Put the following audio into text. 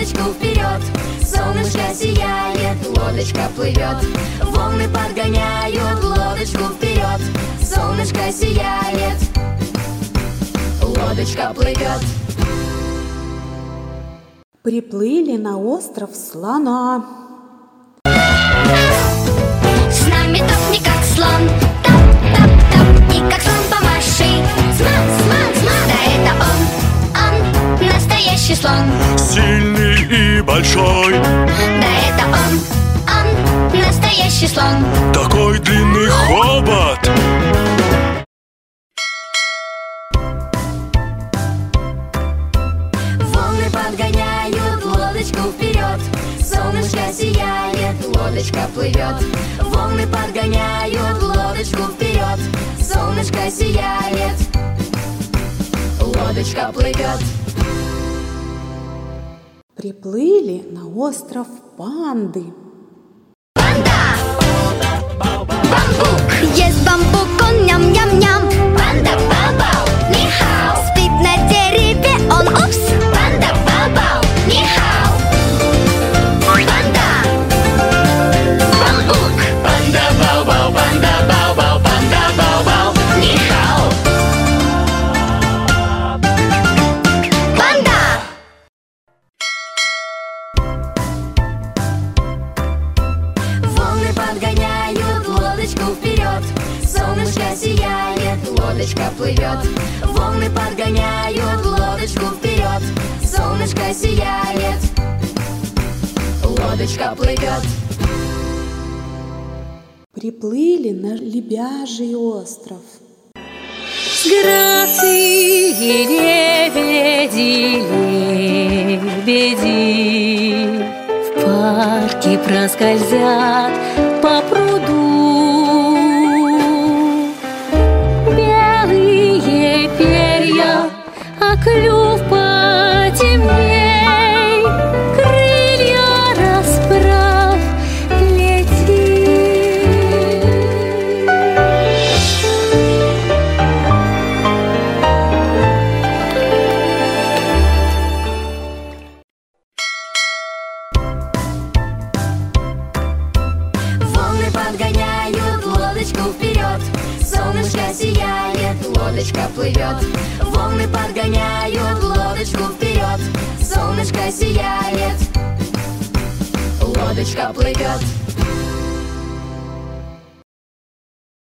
лодочку вперед. Солнышко сияет, лодочка плывет. Волны подгоняют лодочку вперед. Солнышко сияет, лодочка плывет. Приплыли на остров слона. С нами топ не как слон, топ-топ-топ, и как слон помаши. Сман, сман, сман, да это он настоящий слон. Сильный и большой, Да это он настоящий слон. такой длинный хобот. Волны подгоняют лодочку вперед. Солнышко сияет, лодочка плывет. Волны подгоняют лодочку вперед. Солнышко сияет, лодочка плывет. Приплыли на остров панды. Панда! Бамбук! Ест бамбук, он ням-ням-ням. Панда бау-бау, ни-хау. Спит на дереве, он упс. Панда бау-бау, ни-хау. Панда! Бамбук! Панда бау-бау, панда бау-бау, панда бау-бау, Ни-хау. Панда! Волны подгоняют лодочку вперед. Солнышко сияет, лодочка плывет. Волны подгоняют лодочку вперед. Солнышко сияет, лодочка плывет. Приплыли на Лебяжий остров. С грацией лебеди, лебеди в парке проскользят по пруду. Белые перья, а клюв потемней. Крылья расправ, лети. Волны подгоняют лодочку вперед. Солнышко сияет, лодочка плывет. Волны подгоняют лодочку вперед. Солнышко сияет, лодочка плывет.